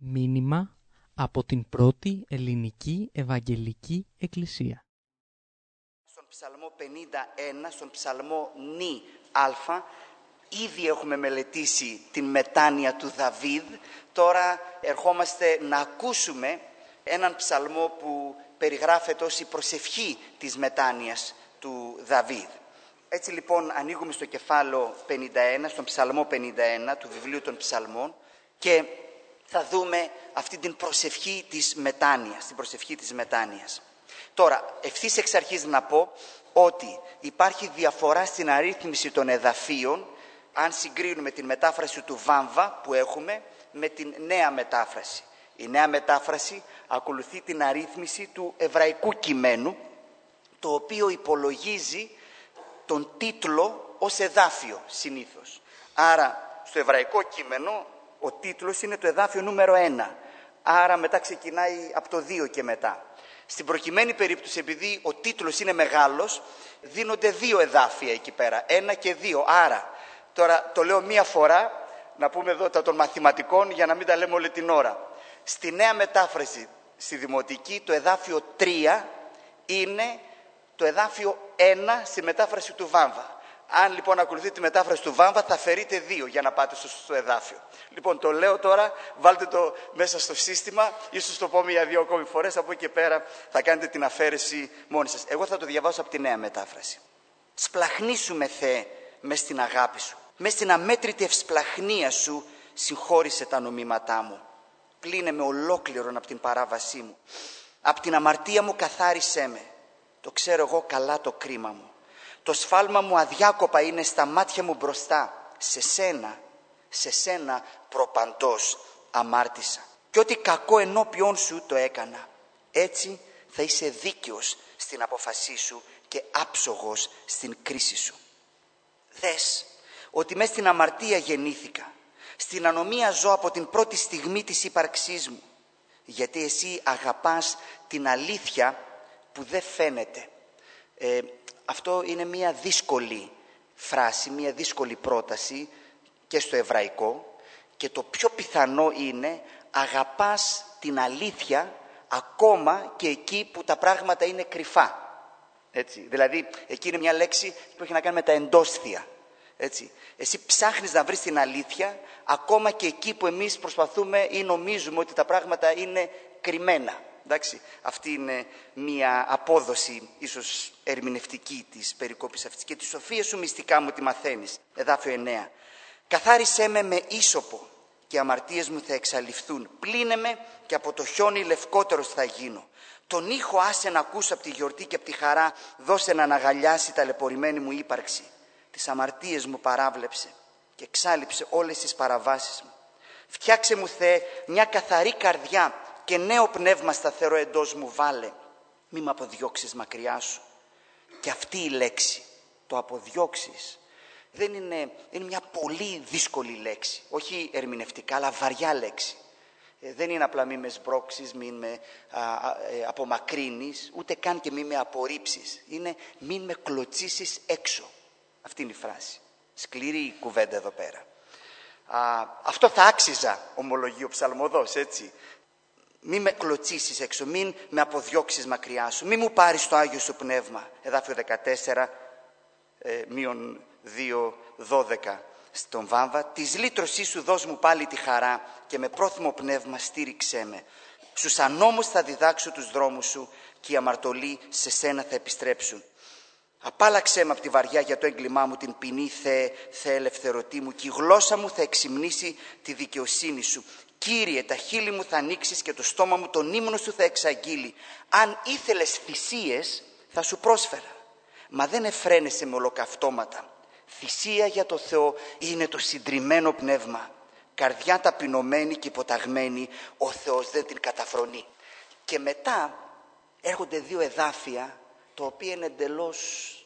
Μήνυμα από την πρώτη ελληνική Ευαγγελική Εκκλησία. Στον Ψαλμό 51, στον Ψαλμό νη α, ήδη έχουμε μελετήσει την μετάνοια του Δαβίδ. Τώρα ερχόμαστε να ακούσουμε έναν ψαλμό που περιγράφεται ως η προσευχή της μετάνοιας του Δαβίδ. Έτσι λοιπόν ανοίγουμε στο κεφάλαιο 51, στον Ψαλμό 51 του βιβλίου των Ψαλμών και θα δούμε αυτή την προσευχή της μετάνοιας, την προσευχή της μετάνοιας. Τώρα, ευθύς εξ αρχής να πω ότι υπάρχει διαφορά στην αρρύθμιση των εδαφίων αν συγκρίνουμε την μετάφραση του Βάμβα που έχουμε με την νέα μετάφραση. Η νέα μετάφραση ακολουθεί την αρρύθμιση του εβραϊκού κειμένου, το οποίο υπολογίζει τον τίτλο ως εδάφιο συνήθως. Άρα στο εβραϊκό κείμενο ο τίτλος είναι το εδάφιο νούμερο 1. Άρα μετά ξεκινάει από το 2 και μετά. Στην προκειμένη περίπτωση, επειδή ο τίτλος είναι μεγάλος, δίνονται 2 εδάφια εκεί πέρα, 1 και 2. Άρα, τώρα το λέω μία φορά, να πούμε εδώ τα των μαθηματικών για να μην τα λέμε όλη την ώρα. Στη νέα μετάφραση, στη δημοτική, το εδάφιο 3 είναι το εδάφιο 1 στη μετάφραση του Βάμβα. Αν λοιπόν ακολουθείτε τη μετάφραση του Βάμβα θα φερείτε 2 για να πάτε στο σωστό εδάφιο. Λοιπόν, το λέω τώρα, βάλτε το μέσα στο σύστημα, ίσως το πω 1-2 ακόμη φορές, από εκεί και πέρα θα κάνετε την αφαίρεση μόνοι σας. Εγώ θα το διαβάσω από τη νέα μετάφραση. Σπλαχνίσουμε, Θεέ, μες στην αγάπη σου. Μες στην αμέτρητη ευσπλαχνία σου συγχώρησε τα νομήματά μου. Πλύνε με ολόκληρον από την παράβασή μου. Από την αμαρτία μου καθάρισέ με. Το ξέρω εγώ καλά το κρίμα μου. Το σφάλμα μου αδιάκοπα είναι στα μάτια μου μπροστά. Σε σένα προπαντός αμάρτησα. Και ό,τι κακό ενώπιον σου το έκανα. Έτσι θα είσαι δίκαιος στην απόφασή σου και άψογος στην κρίση σου. Δες ότι μες στην αμαρτία γεννήθηκα. Στην ανομία ζω από την πρώτη στιγμή της ύπαρξής μου. Γιατί εσύ αγαπάς την αλήθεια που δεν φαίνεται. Αυτό είναι μια δύσκολη φράση, μια δύσκολη πρόταση και στο εβραϊκό, και το πιο πιθανό είναι αγαπάς την αλήθεια ακόμα και εκεί που τα πράγματα είναι κρυφά. Έτσι. Δηλαδή εκεί είναι μια λέξη που έχει να κάνει με τα εντόσθια. Έτσι. Εσύ ψάχνεις να βρεις την αλήθεια ακόμα και εκεί που εμείς προσπαθούμε ή νομίζουμε ότι τα πράγματα είναι κρυμμένα. Εντάξει, αυτή είναι μία απόδοση ίσως ερμηνευτική της περικόπης αυτής. Και τη σοφία σου μυστικά μου τη μαθαίνεις. Εδάφιο 9. Καθάρισέ με ίσωπο και οι αμαρτίες μου θα εξαλειφθούν. Πλύνε με και από το χιόνι λευκότερος θα γίνω. Τον ήχο άσε να ακούσω από τη γιορτή και από τη χαρά. Δώσε να αναγαλιάσει ταλαιπωρημένη μου ύπαρξη. Τις αμαρτίες μου παράβλεψε και εξάλειψε όλες τις παραβάσεις μου. Φτιάξε μου, Θεέ, μια καθαρή καρδιά και νέο πνεύμα σταθερό εντός μου βάλε. Μη με αποδιώξεις μακριά σου. Και αυτή η λέξη, το αποδιώξεις, είναι μια πολύ δύσκολη λέξη. Όχι ερμηνευτικά, αλλά βαριά λέξη. Δεν είναι απλά μη με σμπρώξεις, μη με απομακρύνεις, ούτε καν και μη με απορρίψεις. Είναι μη με κλωτσίσεις έξω. Αυτή είναι η φράση. Σκληρή κουβέντα εδώ πέρα. Αυτό θα άξιζα, ομολογεί ο ψαλμοδός, έτσι. Μη με κλωτσίσεις έξω, μην με αποδιώξεις μακριά σου, μη μου πάρεις το Άγιο σου Πνεύμα. Εδάφιο 14, μείον 2, 12 στον Βάμβα. Της λύτρωσής σου δώσ' μου πάλι τη χαρά και με πρόθυμο πνεύμα στήριξέ με. Στους ανώμους θα διδάξω τους δρόμους σου και οι αμαρτωλοί σε σένα θα επιστρέψουν. Απάλαξέ με από τη βαριά για το έγκλημά μου την ποινή, Θεέ ελευθερωτή μου, και η γλώσσα μου θα εξυμνήσει τη δικαιοσύνη σου. Κύριε, τα χείλη μου θα ανοίξεις και το στόμα μου τον ύμνο σου θα εξαγγείλει. Αν ήθελες θυσίες θα σου πρόσφερα, μα δεν εφραίνεσαι με ολοκαυτώματα. Θυσία για το Θεό είναι το συντριμμένο πνεύμα. Καρδιά ταπεινωμένη και υποταγμένη, ο Θεός δεν την καταφρονεί. Και μετά έρχονται 2 εδάφια, τα οποία είναι εντελώς,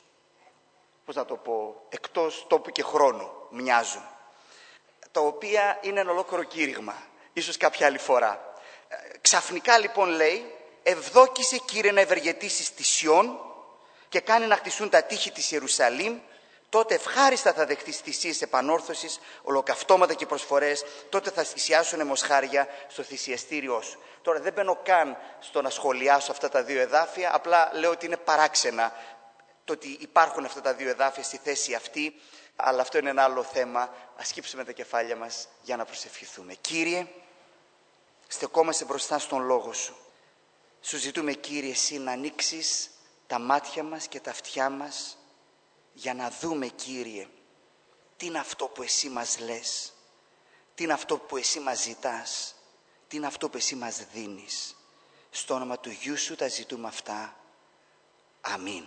εκτός τόπου και χρόνου μοιάζουν. Τα οποία είναι ένα ολόκληρο κήρυγμα, ίσως κάποια άλλη φορά. Ξαφνικά λοιπόν λέει, ευδόκησε Κύριε να ευεργετήσεις τη Σιών και κάνει να χτιστούν τα τείχη της Ιερουσαλήμ, τότε ευχάριστα θα δεχτείς θυσίες επανόρθωσης, ολοκαυτώματα και προσφορές, τότε θα θυσιάσουν μοσχάρια στο θυσιαστήριό σου. Τώρα δεν μπαίνω καν στο να σχολιάσω αυτά τα δύο εδάφια, απλά λέω ότι είναι παράξενα το ότι υπάρχουν αυτά τα δύο εδάφια στη θέση αυτή, αλλά αυτό είναι ένα άλλο θέμα. Ας σκύψουμε τα κεφάλια μας για να προσευχηθούμε. Κύριε, στεκόμαστε μπροστά στον Λόγο Σου. Σου ζητούμε, Κύριε, Εσύ να ανοίξεις τα μάτια μας και τα αυτιά μας για να δούμε, Κύριε, τι είναι αυτό που Εσύ μας λες, τι είναι αυτό που Εσύ μας ζητάς, τι είναι αυτό που Εσύ μας δίνεις. Στο όνομα του Γιού Σου τα ζητούμε αυτά. Αμήν.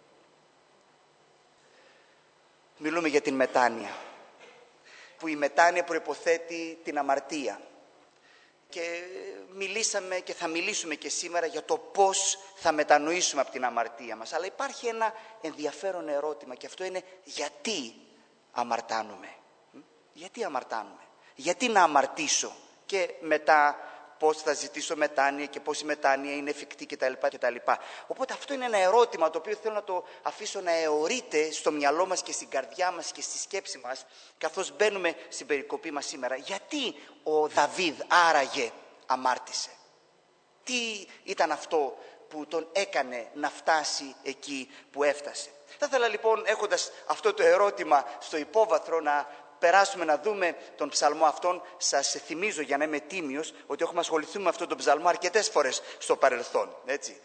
Μιλούμε για την μετάνοια, που η μετάνοια προϋποθέτει την αμαρτία. Και μιλήσαμε και θα μιλήσουμε και σήμερα για το πώς θα μετανοήσουμε από την αμαρτία μας. Αλλά υπάρχει ένα ενδιαφέρον ερώτημα και αυτό είναι γιατί αμαρτάνουμε. Γιατί αμαρτάνουμε. Γιατί να αμαρτήσω και μετά πώς θα ζητήσω μετάνοια και πώς η μετάνοια είναι εφικτή κτλ. Οπότε αυτό είναι ένα ερώτημα το οποίο θέλω να το αφήσω να αιωρείται στο μυαλό μας και στην καρδιά μας και στη σκέψη μας καθώς μπαίνουμε στην περικοπή μας σήμερα. Γιατί ο Δαβίδ άραγε αμάρτησε. Τι ήταν αυτό που τον έκανε να φτάσει εκεί που έφτασε. Θα ήθελα λοιπόν, έχοντας αυτό το ερώτημα στο υπόβαθρο, να περάσουμε να δούμε τον ψαλμό αυτόν. Σας θυμίζω, για να είμαι τίμιος, ότι έχουμε ασχοληθεί με αυτόν τον ψαλμό αρκετές φορές στο παρελθόν. Έτσι.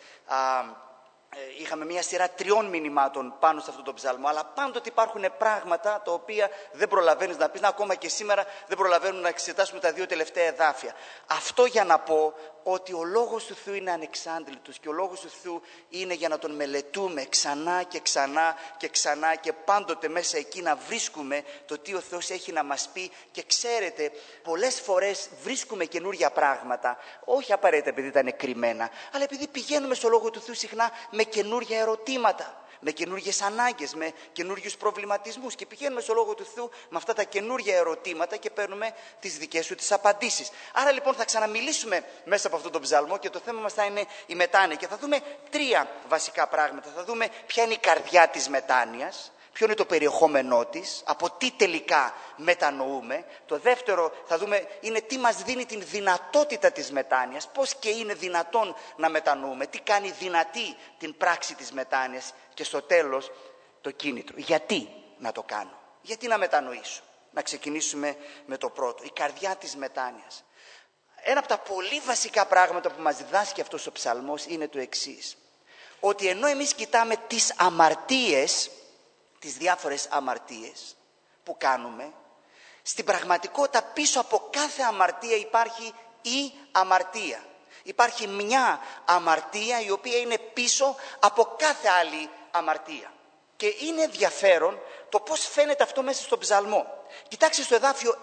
Είχαμε μια σειρά 3 μηνυμάτων πάνω σε αυτόν τον ψαλμό, αλλά πάντοτε υπάρχουν πράγματα τα οποία δεν προλαβαίνεις να πεις, ακόμα και σήμερα δεν προλαβαίνουμε να εξετάσουμε τα 2 τελευταία εδάφια. Αυτό για να πω ότι ο Λόγος του Θεού είναι ανεξάντλητος και ο Λόγος του Θεού είναι για να τον μελετούμε ξανά και ξανά και ξανά και πάντοτε μέσα εκεί να βρίσκουμε το τι ο Θεός έχει να μας πει. Και ξέρετε, πολλές φορές βρίσκουμε καινούργια πράγματα, όχι απαραίτητα επειδή ήταν κρυμμένα, αλλά επειδή πηγαίνουμε στο Λόγο του Θεού συχνά με καινούργια ερωτήματα, με καινούργιες ανάγκες, με καινούργιους προβληματισμούς και πηγαίνουμε στο Λόγο του Θεού με αυτά τα καινούργια ερωτήματα και παίρνουμε τις δικές του τις απαντήσεις. Άρα λοιπόν θα ξαναμιλήσουμε μέσα από αυτόν τον ψαλμό και το θέμα μας θα είναι η μετάνοια και θα δούμε 3 βασικά πράγματα. Θα δούμε ποια είναι η καρδιά της μετάνοιας, ποιο είναι το περιεχόμενό της, από τι τελικά μετανοούμε. Το δεύτερο θα δούμε είναι τι μας δίνει την δυνατότητα της μετάνοιας, πώς και είναι δυνατόν να μετανοούμε, τι κάνει δυνατή την πράξη της μετάνοιας και στο τέλος το κίνητρο. Γιατί να το κάνω, γιατί να μετανοήσω. Να ξεκινήσουμε με το πρώτο, η καρδιά της μετάνοιας. Ένα από τα πολύ βασικά πράγματα που μας διδάσκει αυτός ο ψαλμός είναι το εξής, ότι ενώ εμείς κοιτάμε τις αμαρτίες, τις διάφορες αμαρτίες που κάνουμε, στην πραγματικότητα πίσω από κάθε αμαρτία υπάρχει η αμαρτία. Υπάρχει μια αμαρτία η οποία είναι πίσω από κάθε άλλη αμαρτία. Και είναι ενδιαφέρον το πώς φαίνεται αυτό μέσα στον ψαλμό. Κοιτάξτε στο εδάφιο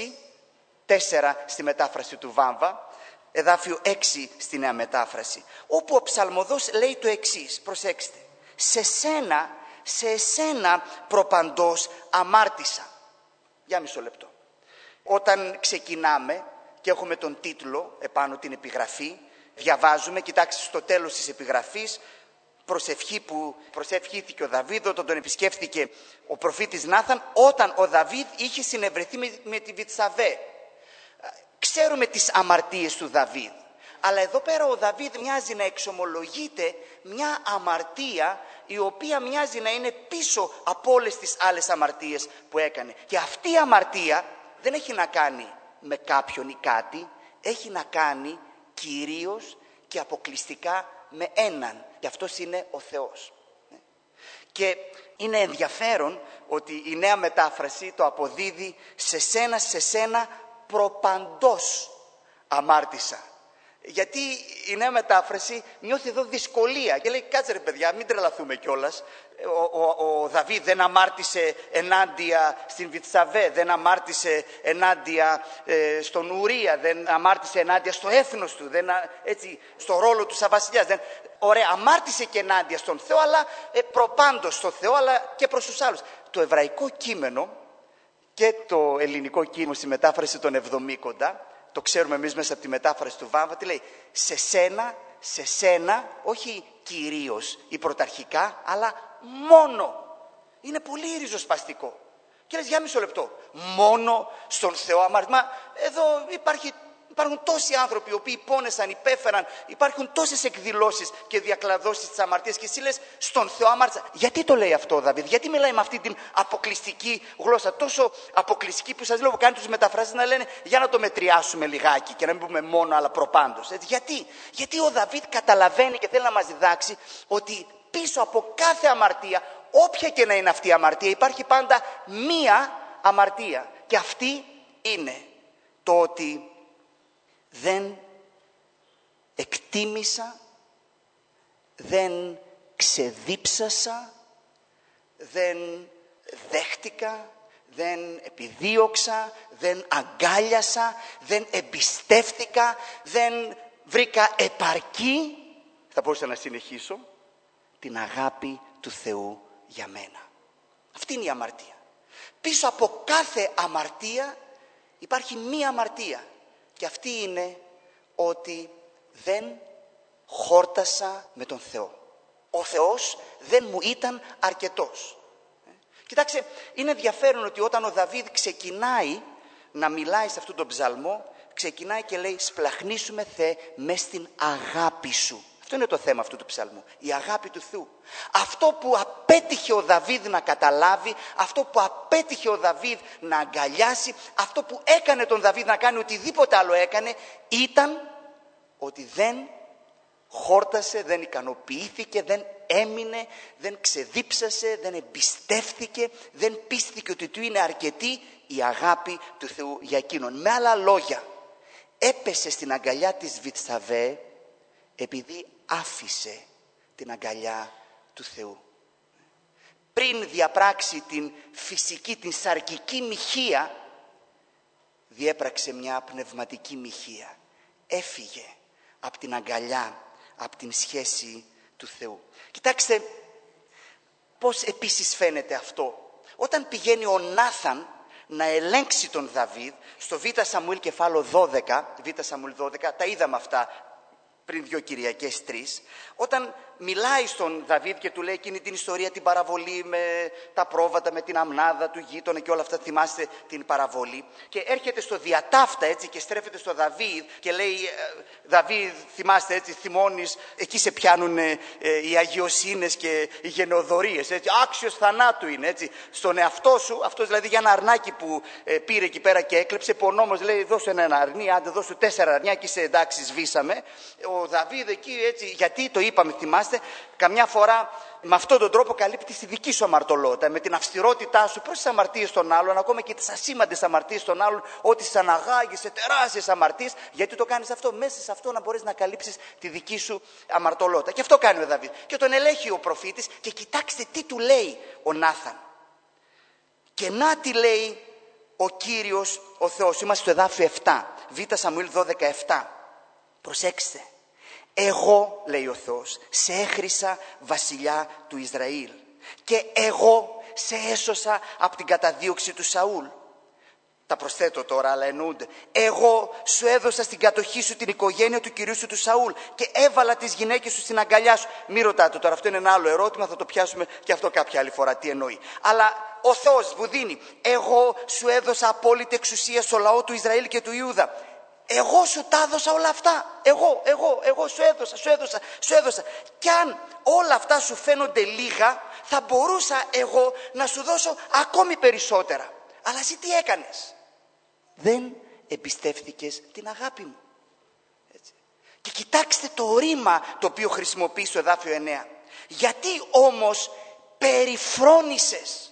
6:4 στη μετάφραση του Βάμβα, εδάφιο 6 στη νέα μετάφραση, όπου ο ψαλμοδός λέει το εξής, προσέξτε, σε εσένα προπαντός αμάρτησα. Για μισό λεπτό. Όταν ξεκινάμε και έχουμε τον τίτλο επάνω την επιγραφή, διαβάζουμε, κοιτάξτε στο τέλος της επιγραφής, προσευχή που προσευχήθηκε ο Δαβίδ όταν τον επισκέφθηκε ο προφήτης Νάθαν, όταν ο Δαβίδ είχε συνευρεθεί με τη Βιτσαβέ. Ξέρουμε τις αμαρτίες του Δαβίδ, αλλά εδώ πέρα ο Δαβίδ μοιάζει να εξομολογείται μια αμαρτία η οποία μοιάζει να είναι πίσω από όλες τις άλλες αμαρτίες που έκανε. Και αυτή η αμαρτία δεν έχει να κάνει με κάποιον ή κάτι, έχει να κάνει κυρίως και αποκλειστικά με έναν, και αυτός είναι ο Θεός. Και είναι ενδιαφέρον ότι η νέα μετάφραση το αποδίδει σε σένα προπαντός αμάρτησα. Γιατί η νέα μετάφραση νιώθει εδώ δυσκολία και λέει, κάτσε ρε παιδιά, μην τρελαθούμε κιόλας. Ο Δαβίδ δεν αμάρτησε ενάντια στην Βιτσαβέ, δεν αμάρτησε ενάντια στον Ουρία, δεν αμάρτησε ενάντια στο έθνος του, έτσι, στο ρόλο του σαν βασιλιάς. Ωραία, αμάρτησε και ενάντια στον Θεό, αλλά προπάντως στο Θεό, αλλά και προς τους άλλους. Το εβραϊκό κείμενο και το ελληνικό κείμενο στη μετάφραση των Εβδομήκοντα, το ξέρουμε εμείς μέσα από τη μετάφραση του Βάμβα, τι λέει, σε σένα, όχι κυρίως ή πρωταρχικά, αλλά μόνο. Είναι πολύ ριζοσπαστικό. Και λες, για μισό λεπτό, μόνο στον Θεό αμαρτία. Εδώ υπάρχουν τόσοι άνθρωποι οι οποίοι πόνεσαν, υπέφεραν, υπάρχουν τόσες εκδηλώσεις και διακλαδώσεις της αμαρτίας και εσύ λες, στον Θεό αμάρτησα. Γιατί το λέει αυτό ο Δαβίδ, γιατί μιλάει με αυτή την αποκλειστική γλώσσα, τόσο αποκλειστική που σας λέω, κάνει τους μεταφράσεις να λένε για να το μετριάσουμε λιγάκι και να μην πούμε μόνο αλλά προπάντως. Γιατί ο Δαβίδ καταλαβαίνει και θέλει να μας διδάξει ότι πίσω από κάθε αμαρτία, όποια και να είναι αυτή η αμαρτία, υπάρχει πάντα μία αμαρτία. Και αυτή είναι το ότι δεν εκτίμησα, δεν ξεδίψασα, δεν δέχτηκα, δεν επιδίωξα, δεν αγκάλιασα, δεν εμπιστεύτηκα, δεν βρήκα επαρκή, θα μπορούσα να συνεχίσω, την αγάπη του Θεού για μένα. Αυτή είναι η αμαρτία. Πίσω από κάθε αμαρτία υπάρχει μία αμαρτία. Και αυτή είναι ότι δεν χόρτασα με τον Θεό. Ο Θεός δεν μου ήταν αρκετός. Κοιτάξτε, είναι ενδιαφέρον ότι όταν ο Δαβίδ ξεκινάει να μιλάει σε αυτόν τον ψαλμό, ξεκινάει και λέει «Σπλαχνίσουμε Θεέ μες στην αγάπη σου». Αυτό είναι το θέμα αυτού του ψαλμού, η αγάπη του Θεού. Αυτό που απέτυχε ο Δαβίδ να καταλάβει, αυτό που απέτυχε ο Δαβίδ να αγκαλιάσει, αυτό που έκανε τον Δαβίδ να κάνει οτιδήποτε άλλο έκανε, ήταν ότι δεν χόρτασε, δεν ικανοποιήθηκε, δεν έμεινε, δεν ξεδίψασε, δεν εμπιστεύθηκε, δεν πίστηκε ότι του είναι αρκετή η αγάπη του Θεού για εκείνον. Με άλλα λόγια, έπεσε στην αγκαλιά της Βιτσαβέ επειδή άφησε την αγκαλιά του Θεού. Πριν διαπράξει την φυσική, την σαρκική μοιχεία, διέπραξε μια πνευματική μοιχεία. Έφυγε από την αγκαλιά, από την σχέση του Θεού. Κοιτάξτε πώς επίσης φαίνεται αυτό. Όταν πηγαίνει ο Νάθαν να ελέγξει τον Δαβίδ, στο Β' Σαμουήλ κεφάλαιο 12, τα είδαμε αυτά πριν 2 Κυριακές, 3, όταν μιλάει στον Δαβίδ και του λέει εκείνη την ιστορία, την παραβολή με τα πρόβατα, με την αμνάδα του γείτονα και όλα αυτά, θυμάστε την παραβολή, και έρχεται στο διατάφτα έτσι και στρέφεται στο Δαβίδ και λέει Δαβίδ, θυμάστε έτσι, θυμώνεις, εκεί σε πιάνουν οι αγιοσύνες και οι γενεοδορίες, έτσι, άξιος θανάτου είναι, έτσι, στον εαυτό σου, αυτός δηλαδή για ένα αρνάκι που πήρε εκεί πέρα και έκλεψε, που ο νόμος λέει δώσε ένα αρνί, άντε δώσου 4 αρνιά και είσαι εντάξει, σβήσαμε. Ο Δαβίδ εκεί έτσι, γιατί το είπαμε, θυμάστε, καμιά φορά με αυτόν τον τρόπο καλύπτεις τη δική σου αμαρτωλότητα, με την αυστηρότητά σου προς τις αμαρτίες των άλλων, ακόμα και τις ασήμαντες αμαρτίες των άλλων, ότι σε αναγάγει σε τεράστιες αμαρτίες. Γιατί το κάνεις αυτό? Μέσα σε αυτό να μπορείς να καλύψεις τη δική σου αμαρτωλότητα. Και αυτό κάνει ο Δαβίδ. Και τον ελέγχει ο προφήτης και κοιτάξτε τι του λέει ο Νάθαν. Και να τι λέει ο Κύριος ο Θεός. Είμαστε στο εδάφιο 7, Β' Σαμουήλ 12:7. Προσέξτε. Εγώ, λέει ο Θεός, σε έχρισα βασιλιά του Ισραήλ και εγώ σε έσωσα από την καταδίωξη του Σαούλ. Τα προσθέτω τώρα, αλλά εννοούνται. Εγώ σου έδωσα στην κατοχή σου την οικογένεια του κυρίου σου του Σαούλ και έβαλα τις γυναίκες σου στην αγκαλιά σου. Μη ρωτάτε τώρα, αυτό είναι ένα άλλο ερώτημα, θα το πιάσουμε και αυτό κάποια άλλη φορά, τι εννοεί. Αλλά ο Θεός που δίνει, εγώ σου έδωσα απόλυτη εξουσία στο λαό του Ισραήλ και του Ιούδα. Εγώ σου τα έδωσα όλα αυτά. Εγώ σου έδωσα. Κι αν όλα αυτά σου φαίνονται λίγα, θα μπορούσα εγώ να σου δώσω ακόμη περισσότερα. Αλλά εσύ τι έκανες? Δεν εμπιστεύθηκες την αγάπη μου. Έτσι. Και κοιτάξτε το ρήμα το οποίο χρησιμοποιεί στο εδάφιο 9. Γιατί όμως περιφρόνησες?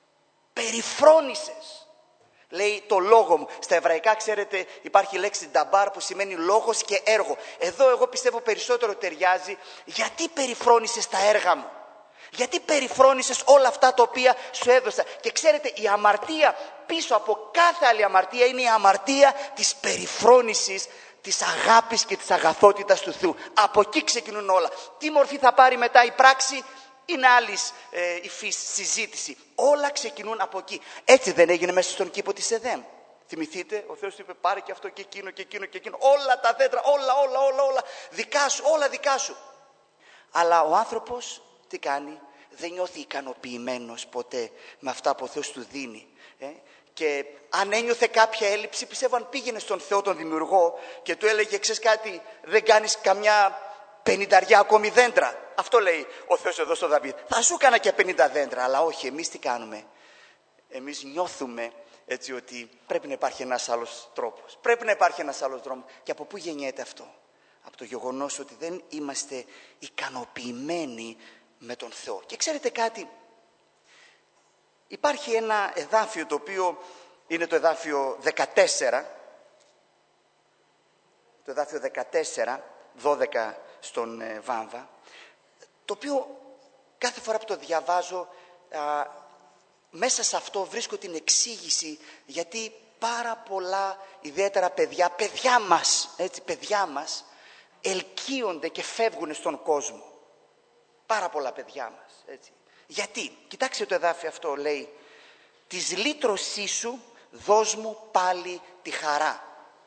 Λέει το λόγο μου. Στα εβραϊκά, ξέρετε, υπάρχει η λέξη νταμπάρ που σημαίνει λόγος και έργο. Εδώ εγώ πιστεύω περισσότερο ταιριάζει. Γιατί περιφρόνησες τα έργα μου? Γιατί περιφρόνησες όλα αυτά τα οποία σου έδωσα? Και ξέρετε, η αμαρτία πίσω από κάθε άλλη αμαρτία είναι η αμαρτία της περιφρόνησης, της αγάπης και της αγαθότητας του Θεού. Από εκεί ξεκινούν όλα. Τι μορφή θα πάρει μετά η πράξη? Είναι άλλη υφής συζήτηση. Όλα ξεκινούν από εκεί. Έτσι δεν έγινε μέσα στον κήπο της Εδέμ? Θυμηθείτε, ο Θεός είπε πάρε και αυτό και εκείνο και εκείνο και εκείνο. Όλα τα δέντρα, όλα. Δικά σου, όλα δικά σου. Αλλά ο άνθρωπος τι κάνει? δεν νιώθει ικανοποιημένος ποτέ με αυτά που ο Θεός του δίνει. Και αν ένιωθε κάποια έλλειψη, πιστεύω αν πήγαινε στον Θεό τον δημιουργό και του έλεγε, ξέρεις κάτι, δεν κάνεις καμιά 50 ακόμη δέντρα. Αυτό λέει ο Θεός εδώ στο Δαβίδ. Θα σου έκανα και 50 δέντρα, αλλά όχι, εμείς τι κάνουμε? Εμείς νιώθουμε έτσι ότι πρέπει να υπάρχει ένας άλλος τρόπος. Πρέπει να υπάρχει ένας άλλος δρόμος. Και από πού γεννιέται αυτό? Από το γεγονός ότι δεν είμαστε ικανοποιημένοι με τον Θεό. Και ξέρετε κάτι, υπάρχει ένα εδάφιο το οποίο είναι το εδάφιο 14, το εδάφιο 14, 12 στον Βάμβα, το οποίο κάθε φορά που το διαβάζω, μέσα σε αυτό βρίσκω την εξήγηση γιατί πάρα πολλά, ιδιαίτερα παιδιά μας, ελκύονται και φεύγουν στον κόσμο. Πάρα πολλά παιδιά μας, έτσι. Γιατί? Κοιτάξτε το εδάφιο αυτό, λέει, «Της λύτρωσής σου δώσ' μου πάλι τη χαρά».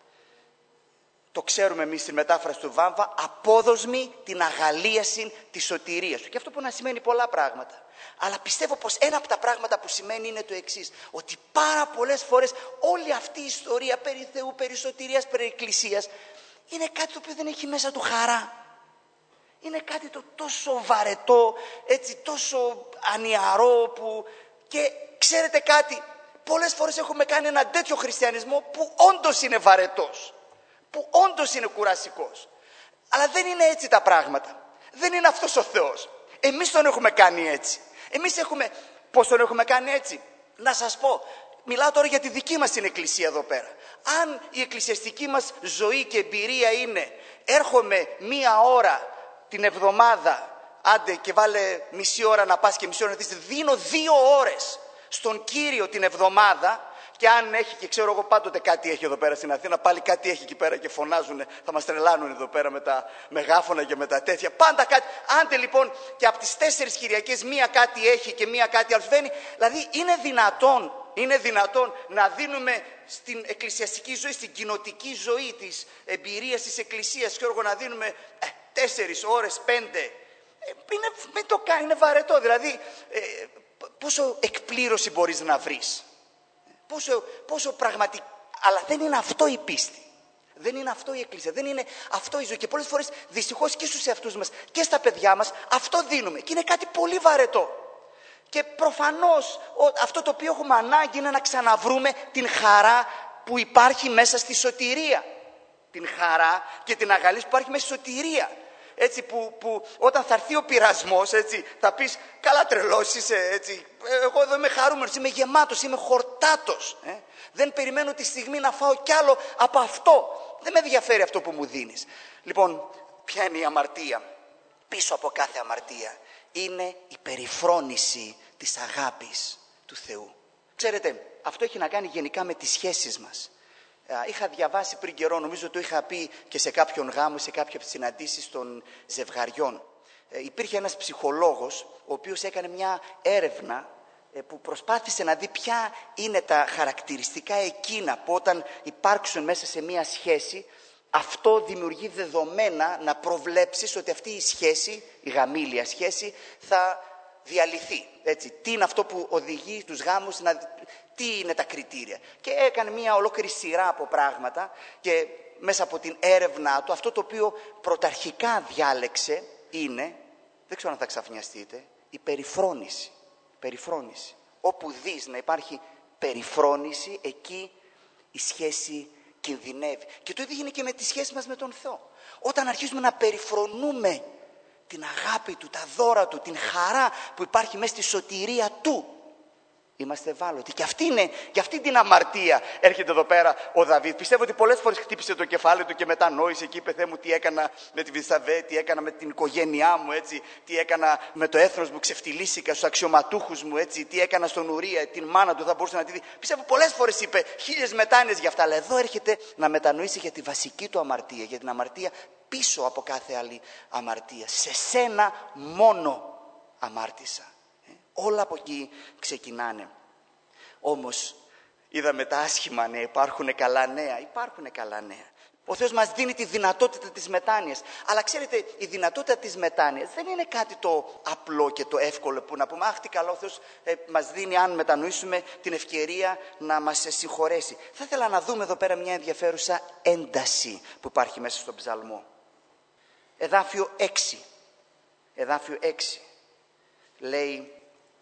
Το ξέρουμε εμείς στη μετάφραση του Βάμβα, «απόδοσμη την αγαλίαση της σωτηρίας σου». Και αυτό μπορεί να σημαίνει πολλά πράγματα. Αλλά πιστεύω πως ένα από τα πράγματα που σημαίνει είναι το εξής, ότι πάρα πολλές φορές όλη αυτή η ιστορία περί Θεού, περί σωτηρίας, περί εκκλησίας, είναι κάτι το οποίο δεν έχει μέσα του χαρά. Είναι κάτι το τόσο βαρετό, έτσι, τόσο ανιαρό που... Και ξέρετε κάτι, πολλές φορές έχουμε κάνει έναν τέτοιο χριστιανισμό που όντως είναι βαρετός, που όντως είναι κουρασικός. Αλλά δεν είναι έτσι τα πράγματα. Δεν είναι αυτός ο Θεός. Εμείς τον έχουμε κάνει έτσι. Πώς τον έχουμε κάνει έτσι? Να σας πω, μιλάω τώρα για τη δική μας την εκκλησία εδώ πέρα. Αν η εκκλησιαστική μας ζωή και εμπειρία είναι, έρχομαι 1 ώρα την εβδομάδα, άντε και βάλε μισή ώρα να πας και μισή ώρα να δεις, δίνω 2 ώρες στον Κύριο την εβδομάδα, και αν έχει, και ξέρω εγώ πάντοτε κάτι έχει εδώ πέρα στην Αθήνα, πάλι κάτι έχει εκεί πέρα και φωνάζουν, θα μας τρελάνουν εδώ πέρα με τα μεγάφωνα και με τα τέτοια, πάντα κάτι. Άντε λοιπόν και από τις 4 Κυριακές μία κάτι έχει και μία κάτι άλλο συμβαίνει. Δηλαδή είναι δυνατόν να δίνουμε στην εκκλησιαστική ζωή, στην κοινοτική ζωή της εμπειρίας της εκκλησίας, ξέρω εγώ, να δίνουμε 4 ώρες, 5. Μην το κάνει, είναι βαρετό. Δηλαδή πόσο εκπλήρωση μπορείς να βρεις? Πόσο πραγματικά. Αλλά δεν είναι αυτό η πίστη. Δεν είναι αυτό η εκκλησία. Δεν είναι αυτό η ζωή. Και πολλές φορές δυστυχώς και στους εαυτούς μας και στα παιδιά μας αυτό δίνουμε. Και είναι κάτι πολύ βαρετό. Και προφανώς αυτό το οποίο έχουμε ανάγκη είναι να ξαναβρούμε την χαρά που υπάρχει μέσα στη σωτηρία. Την χαρά και την αγαλίαση που υπάρχει μέσα στη σωτηρία. Έτσι που όταν θα έρθει ο πειρασμός, έτσι, θα πεις, καλά τρελός είσαι, έτσι, εγώ εδώ είμαι χαρούμενος, είμαι γεμάτος, είμαι χορτάτος. Δεν περιμένω τη στιγμή να φάω κι άλλο από αυτό. Δεν με ενδιαφέρει αυτό που μου δίνεις. Λοιπόν, ποια είναι η αμαρτία? Πίσω από κάθε αμαρτία είναι η περιφρόνηση της αγάπης του Θεού. Ξέρετε, αυτό έχει να κάνει γενικά με τις σχέσεις μας. Είχα διαβάσει πριν καιρό, νομίζω το είχα πει και σε κάποιον γάμο, σε κάποιες συναντήσεις των ζευγαριών. Υπήρχε ένας ψυχολόγος, ο οποίος έκανε μια έρευνα που προσπάθησε να δει ποια είναι τα χαρακτηριστικά εκείνα που όταν υπάρξουν μέσα σε μια σχέση, αυτό δημιουργεί δεδομένα να προβλέψεις ότι αυτή η σχέση, η γαμήλια σχέση, θα διαλυθεί. Έτσι. Τι είναι αυτό που οδηγεί τους γάμους, τι είναι τα κριτήρια. Και έκανε μια ολόκληρη σειρά από πράγματα και μέσα από την έρευνά του αυτό το οποίο πρωταρχικά διάλεξε είναι, δεν ξέρω αν θα ξαφνιαστείτε, η περιφρόνηση. Περιφρόνηση. Όπου δεις να υπάρχει περιφρόνηση, εκεί η σχέση κινδυνεύει. Και το ίδιο είναι και με τη σχέση μας με τον Θεό. Όταν αρχίζουμε να περιφρονούμε την αγάπη Του, τα δώρα Του, την χαρά που υπάρχει μέσα στη σωτηρία Του, είμαστε ευάλωτοι. Και για αυτή την αμαρτία έρχεται εδώ πέρα ο Δαβίδ. Πιστεύω ότι πολλές φορές χτύπησε το κεφάλι του και μετανόησε και είπε, Θεέ μου, τι έκανα με τη Βηθσαβέ, τι έκανα με την οικογένειά μου, έτσι, τι έκανα με το έθνος μου, ξεφτυλίστηκα στους αξιωματούχους μου, έτσι, τι έκανα στον Ουρία, την μάνα του, θα μπορούσε να τη δει. Πιστεύω πολλές φορές είπε 1000 μετάνοιες για αυτά, αλλά εδώ έρχεται να μετανοήσει για τη βασική του αμαρτία, για την αμαρτία πίσω από κάθε άλλη αμαρτία. Σε σένα μόνο αμάρτησα. Όλα από εκεί ξεκινάνε. Όμως είδαμε τα άσχημα νέα, υπάρχουν καλά νέα. Υπάρχουν καλά νέα. Ο Θεός μας δίνει τη δυνατότητα της μετάνοιας. Αλλά ξέρετε, η δυνατότητα της μετάνοιας δεν είναι κάτι το απλό και το εύκολο που να πούμε «Αχ, τι καλά, ο Θεός μας δίνει, αν μετανοήσουμε, την ευκαιρία να μας συγχωρέσει». Θα ήθελα να δούμε εδώ πέρα μια ενδιαφέρουσα ένταση που υπάρχει μέσα στον Ψαλμό. Εδάφιο 6. Εδάφιο 6. Λέει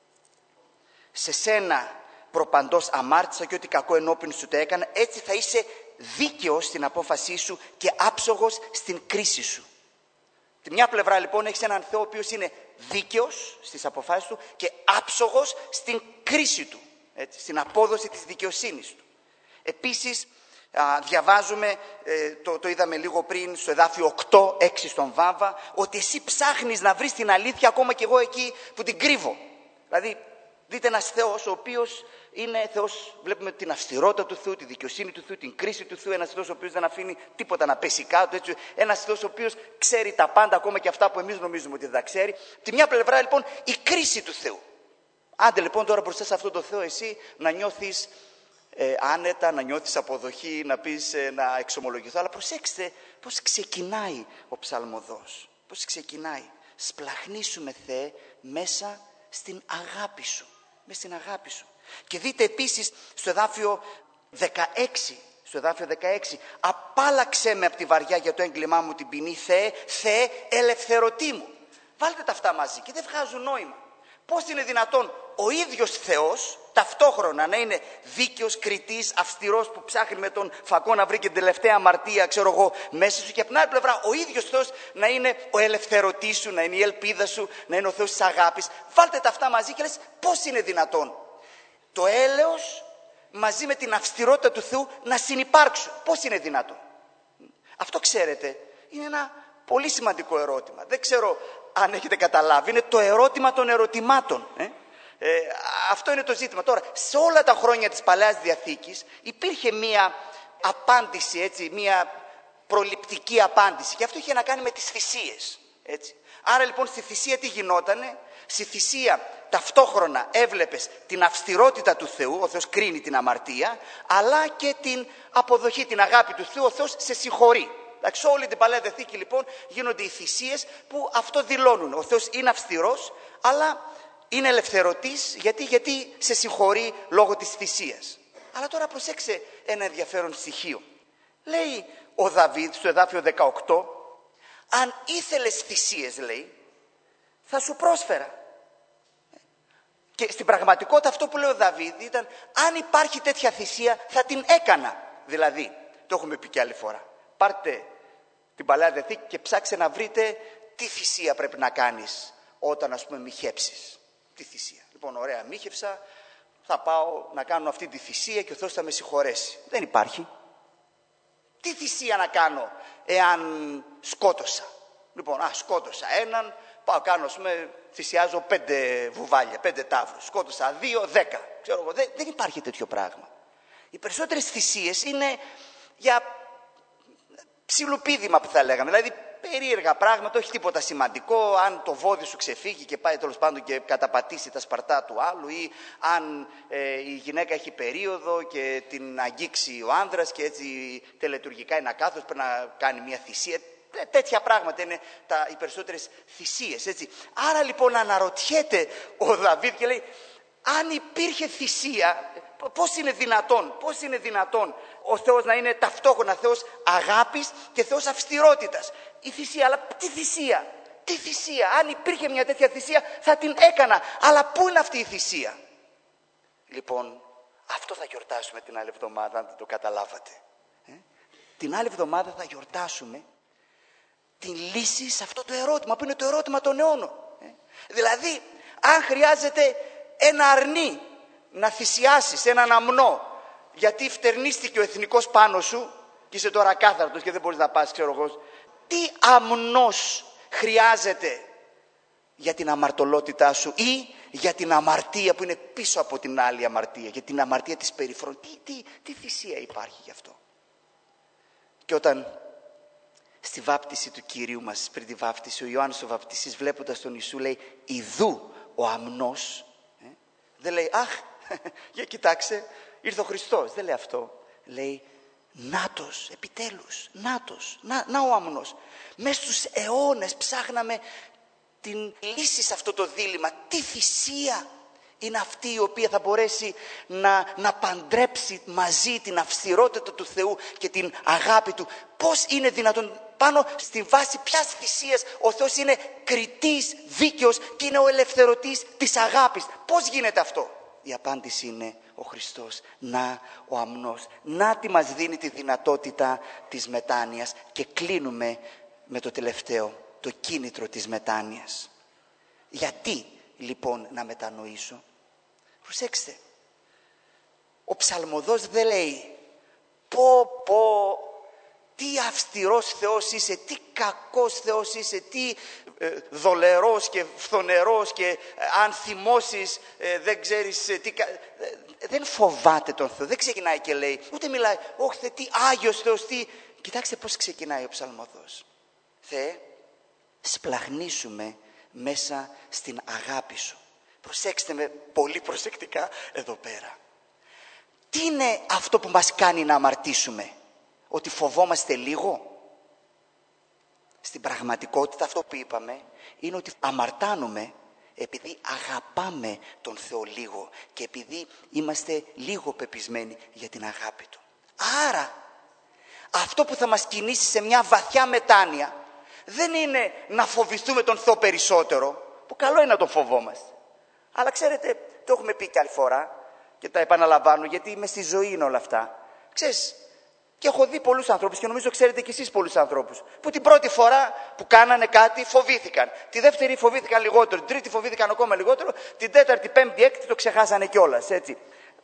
«Σε σένα προπαντός αμάρτησα και ό,τι κακό ενώπιν σου το έκανα, έτσι θα είσαι δίκαιος στην απόφασή σου και άψογος στην κρίση σου». Τη μια πλευρά λοιπόν έχεις έναν Θεό ο οποίος είναι δίκαιος στις αποφάσεις του και άψογος στην κρίση του, έτσι, στην απόδοση της δικαιοσύνης του. Επίσης διαβάζουμε, το είδαμε λίγο πριν στο εδάφιο 8, 6 στον Βάβα, ότι εσύ ψάχνεις να βρεις την αλήθεια ακόμα και εγώ εκεί που την κρύβω. Δηλαδή δείτε ένας Θεός ο οποίος είναι Θεός, βλέπουμε την αυστηρότητα του Θεού, τη δικαιοσύνη του Θεού, την κρίση του Θεού, ένας Θεός ο οποίος δεν αφήνει τίποτα να πέσει κάτω, έτσι, ένας Θεός ο οποίος ξέρει τα πάντα, ακόμα και αυτά που εμείς νομίζουμε ότι δεν τα ξέρει. Τη μια πλευρά λοιπόν η κρίση του Θεού. Άντε λοιπόν τώρα μπροστά σε αυτόν τον Θεό εσύ να νιώθεις άνετα, να νιώθεις αποδοχή, να πεις να εξομολογηθώ. Αλλά προσέξτε πώς ξεκινάει ο ψαλμοδός. Πώς ξεκινάει. Σπλαχνίσουμε Θεέ μέσα στην αγάπη σου. Μέσα στην αγάπη σου. Και δείτε επίσης στο εδάφιο 16. Στο εδάφιο 16. «Απάλαξέ με από τη βαριά για το έγκλημά μου την ποινή, Θεέ, Θεέ ελευθερωτή μου». Βάλτε τα αυτά μαζί και δεν βγάζουν νόημα. Πώς είναι δυνατόν ο ίδιος Θεός ταυτόχρονα να είναι δίκαιος, κριτής, αυστηρός που ψάχνει με τον φακό να βρει και την τελευταία αμαρτία, ξέρω εγώ, μέσα σου, και από την άλλη πλευρά ο ίδιος Θεός να είναι ο ελευθερωτής σου, να είναι η ελπίδα σου, να είναι ο Θεός της αγάπης. Βάλτε τα αυτά μαζί και λες πώς είναι δυνατόν το έλεος μαζί με την αυστηρότητα του Θεού να συνυπάρξουν. Πώς είναι δυνατόν? Αυτό ξέρετε είναι ένα πολύ σημαντικό ερώτημα. Δεν ξέρω αν έχετε καταλάβει. Είναι το ερώτημα των ερωτημάτων. Αυτό είναι το ζήτημα. Τώρα, σε όλα τα χρόνια της Παλαιάς Διαθήκης υπήρχε μία απάντηση, έτσι, μία προληπτική απάντηση. Και αυτό είχε να κάνει με τις θυσίες. Έτσι. Άρα λοιπόν στη θυσία τι γινότανε? Στη θυσία ταυτόχρονα έβλεπες την αυστηρότητα του Θεού, ο Θεός κρίνει την αμαρτία, αλλά και την αποδοχή, την αγάπη του Θεού, ο Θεός σε συγχωρεί. Σε όλη την Παλαιά Διαθήκη λοιπόν γίνονται οι θυσίες που αυτό δηλώνουν. Ο Θεός είναι αυστηρός, αλλά είναι ελευθερωτής. Γιατί σε συγχωρεί λόγω της θυσίας. Αλλά τώρα προσέξτε ένα ενδιαφέρον στοιχείο. Λέει ο Δαβίδ στο εδάφιο 18, αν ήθελες θυσίες, λέει, θα σου πρόσφερα. Και στην πραγματικότητα αυτό που λέει ο Δαβίδ ήταν, αν υπάρχει τέτοια θυσία θα την έκανα. Δηλαδή, το έχουμε πει και άλλη φορά. Πάρτε την Παλαιά Διαθήκη και ψάξτε να βρείτε τι θυσία πρέπει να κάνεις όταν, ας πούμε, μοιχέψεις. Τι θυσία? Λοιπόν, ωραία, μίχευσα, θα πάω να κάνω αυτή τη θυσία και ο Θεός θα με συγχωρέσει. Δεν υπάρχει. Τι θυσία να κάνω εάν σκότωσα? Λοιπόν, σκότωσα έναν, πάω κάνω, ας πούμε, θυσιάζω 5 βουβάλια, 5 ταύρους. Σκότωσα 2, 10. Ξέρω εγώ, δεν υπάρχει τέτοιο πράγμα. Οι περισσότερες θυσίες είναι για ψιλοπίδημα που θα λέγαμε. Δηλαδή περίεργα πράγματα, όχι τίποτα σημαντικό. Αν το βόδι σου ξεφύγει και πάει τέλος πάντων και καταπατήσει τα σπαρτά του άλλου, ή αν η γυναίκα έχει περίοδο και την αγγίξει ο άνδρας και έτσι τελετουργικά είναι ακάθος, πρέπει να κάνει μια θυσία. Τέτοια πράγματα είναι οι περισσότερες θυσίες. Έτσι. Άρα λοιπόν αναρωτιέται ο Δαβίδ και λέει, αν υπήρχε θυσία, πώς είναι δυνατόν ο Θεός να είναι ταυτόχρονα Θεός αγάπης και Θεός αυστηρότητας? Η θυσία, αλλά τι θυσία? Αν υπήρχε μια τέτοια θυσία θα την έκανα. Αλλά πού είναι αυτή η θυσία? Λοιπόν, αυτό θα γιορτάσουμε την άλλη εβδομάδα, αν δεν το καταλάβατε. Την άλλη εβδομάδα θα γιορτάσουμε την λύση σε αυτό το ερώτημα, που είναι το ερώτημα των αιώνων. Δηλαδή, αν χρειάζεται ένα αρνί να θυσιάσεις, έναν αμνό, γιατί φτερνίστηκε ο εθνικός πάνω σου και είσαι τώρα κάθαρτος και δεν μπορείς να πας, ξέρω εγώ, τι αμνός χρειάζεται για την αμαρτωλότητά σου ή για την αμαρτία που είναι πίσω από την άλλη αμαρτία, για την αμαρτία της περιφρονής? Τι θυσία υπάρχει γι' αυτό? Και όταν στη βάπτιση του Κυρίου μας, πριν τη βάπτιση, ο Ιωάννης ο Βαπτιστής, βλέποντας τον Ιησού, λέει, ιδού ο αμνός. Δεν λέει, αχ, για κοιτάξτε, ήρθε ο Χριστός. Δεν λέει αυτό. Λέει, Νάτος, επιτέλους, νάτος, να ο αμνός. Μέσα στους αιώνες ψάχναμε την λύση σε αυτό το δίλημμα. Τι θυσία είναι αυτή η οποία θα μπορέσει να παντρέψει μαζί την αυστηρότητα του Θεού και την αγάπη Του. Πώς είναι δυνατόν, πάνω στη βάση ποιας θυσίας ο Θεός είναι κριτής, δίκαιος και είναι ο ελευθερωτής της αγάπης. Πώς γίνεται αυτό? Η απάντηση είναι ο Χριστός. Να ο αμνός. Να τι μας δίνει τη δυνατότητα της μετάνοιας. Και κλείνουμε με το τελευταίο, το κίνητρο της μετάνοιας. Γιατί λοιπόν να μετανοήσω? Προσέξτε, ο ψαλμοδός δεν λέει πω τι αυστηρός Θεός είσαι, τι κακός Θεός είσαι, τι δολερός και φθονερός και αν θυμώσεις δεν ξέρεις τι... Δεν φοβάται τον Θεό, δεν ξεκινάει και λέει, ούτε μιλάει, όχι τι Άγιος Θεός, τι... Κοιτάξτε πώς ξεκινάει ο ψαλμοδός. Θεέ, σπλαχνίσουμε μέσα στην αγάπη Σου. Προσέξτε με πολύ προσεκτικά εδώ πέρα. Τι είναι αυτό που μας κάνει να αμαρτήσουμε? Ότι φοβόμαστε λίγο? Στην πραγματικότητα αυτό που είπαμε είναι ότι αμαρτάνουμε επειδή αγαπάμε τον Θεό λίγο και επειδή είμαστε λίγο πεπισμένοι για την αγάπη Του. Άρα αυτό που θα μας κινήσει σε μια βαθιά μετάνοια δεν είναι να φοβηθούμε τον Θεό περισσότερο, που καλό είναι να τον φοβόμαστε. Αλλά ξέρετε, το έχουμε πει κι άλλη φορά και τα επαναλαμβάνω γιατί είμαι στη ζωή είναι όλα αυτά. Ξέρεις, και έχω δει πολλούς ανθρώπους και νομίζω ξέρετε κι εσείς πολλούς ανθρώπους που την πρώτη φορά που κάνανε κάτι φοβήθηκαν. Τη δεύτερη φοβήθηκαν λιγότερο, την τρίτη φοβήθηκαν ακόμα λιγότερο, την τέταρτη, πέμπτη, έκτη το ξεχάσανε κιόλας, έτσι.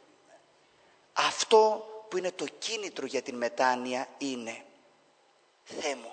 Αυτό που είναι το κίνητρο για την μετάνοια είναι, Θεέ μου,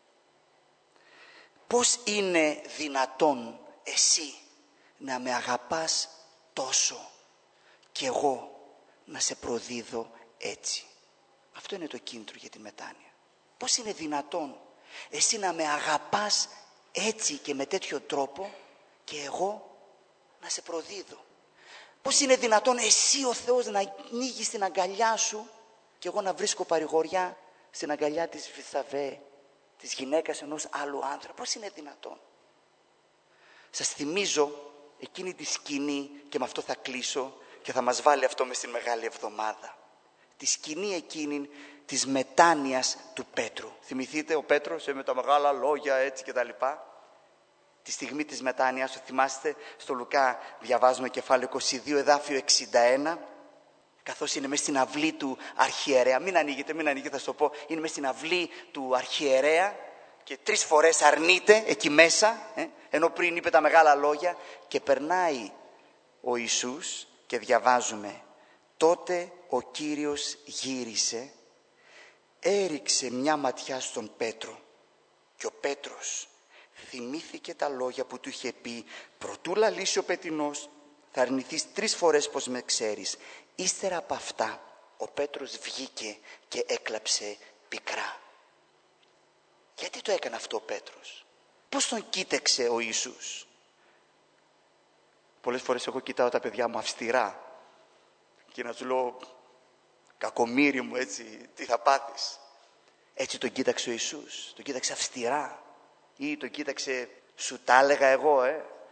πώς είναι δυνατόν εσύ να με αγαπάς τόσο και εγώ να σε προδίδω έτσι? Αυτό είναι το κίνητρο για τη μετάνοια. Πώς είναι δυνατόν εσύ να με αγαπάς έτσι και με τέτοιο τρόπο και εγώ να σε προδίδω? Πώς είναι δυνατόν εσύ ο Θεός να ανοίγεις την αγκαλιά Σου και εγώ να βρίσκω παρηγοριά στην αγκαλιά της Βηθαβέ, της γυναίκας ενός άλλου άντρα? Πώς είναι δυνατόν? Σας θυμίζω εκείνη τη σκηνή και με αυτό θα κλείσω και θα μας βάλει αυτό μες στην Μεγάλη Εβδομάδα. Τη σκηνή εκείνη της μετάνοιας του Πέτρου. Θυμηθείτε ο Πέτρος με τα μεγάλα λόγια έτσι και τα λοιπά. Τη στιγμή της μετάνοιας, το θυμάστε, στο Λουκά διαβάζουμε κεφάλαιο 22 εδάφιο 61, καθώς είναι μέσα στην αυλή του αρχιερέα. Μην ανοίγετε, θα σου το πω. Είναι μέσα στην αυλή του αρχιερέα και 3 φορές αρνείται εκεί μέσα, ενώ πριν είπε τα μεγάλα λόγια, και περνάει ο Ιησούς και διαβάζουμε, τότε ο Κύριος γύρισε, έριξε μια ματιά στον Πέτρο και ο Πέτρος θυμήθηκε τα λόγια που του είχε πει, προτού λαλήσει ο πετεινός, θα αρνηθείς 3 φορές πως με ξέρεις. Ύστερα από αυτά ο Πέτρος βγήκε και έκλαψε πικρά. Γιατί το έκανε αυτό ο Πέτρος? Πώς τον κοίταξε ο Ιησούς? Πολλές φορές εγώ κοιτάω τα παιδιά μου αυστηρά και να του λέω, κακομοίρη μου, έτσι, τι θα πάθεις? Έτσι τον κοίταξε ο Ιησούς? Τον κοίταξε αυστηρά ή τον κοίταξε, σου τα έλεγα εγώ,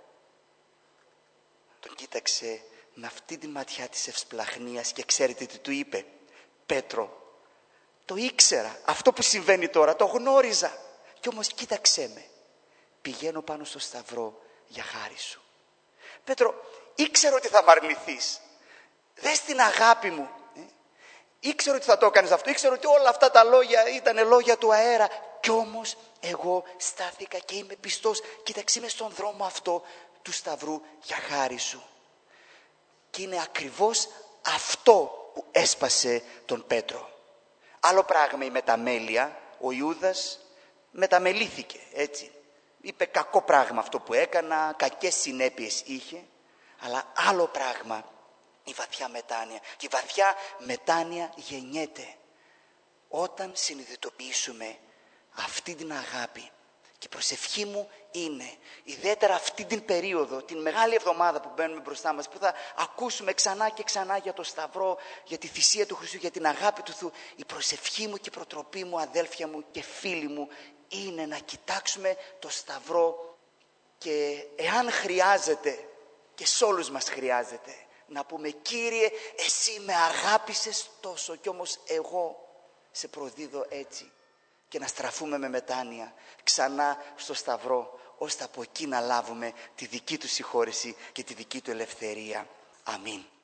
Τον κοίταξε με αυτή τη ματιά της ευσπλαχνίας και ξέρετε τι του είπε? Πέτρο, το ήξερα, αυτό που συμβαίνει τώρα, το γνώριζα, κι όμως κοίταξέ με, πηγαίνω πάνω στο σταυρό για χάρη Σου. Πέτρο, ήξερα ότι θα μ' αρνηθείς. Δες την αγάπη μου. Ήξερα ότι θα το έκανες αυτό. Ήξερα ότι όλα αυτά τα λόγια ήταν λόγια του αέρα. Κι όμως εγώ στάθηκα και είμαι πιστός. Κοίταξε με στον δρόμο αυτό του σταυρού για χάρη Σου. Και είναι ακριβώς αυτό που έσπασε τον Πέτρο. Άλλο πράγμα η μεταμέλεια. Ο Ιούδας μεταμελήθηκε, έτσι. Είπε κακό πράγμα αυτό που έκανα, κακές συνέπειες είχε. Αλλά άλλο πράγμα η βαθιά μετάνοια. Και η βαθιά μετάνοια γεννιέται όταν συνειδητοποιήσουμε αυτή την αγάπη Και η προσευχή μου είναι, ιδιαίτερα αυτή την περίοδο, την Μεγάλη Εβδομάδα που μπαίνουμε μπροστά μας, που θα ακούσουμε ξανά και ξανά για το Σταυρό, για τη θυσία του Χριστού, για την αγάπη του Θεού, η προσευχή μου και η προτροπή μου, αδέλφια μου και φίλοι μου, είναι να κοιτάξουμε το Σταυρό και εάν χρειάζεται, και σε όλους μας χρειάζεται, να πούμε Κύριε, εσύ με αγάπησες τόσο κι όμως εγώ σε προδίδω έτσι. Και να στραφούμε με μετάνοια ξανά στο Σταυρό, ώστε από εκεί να λάβουμε τη δική του συγχώρεση και τη δική του ελευθερία. Αμήν.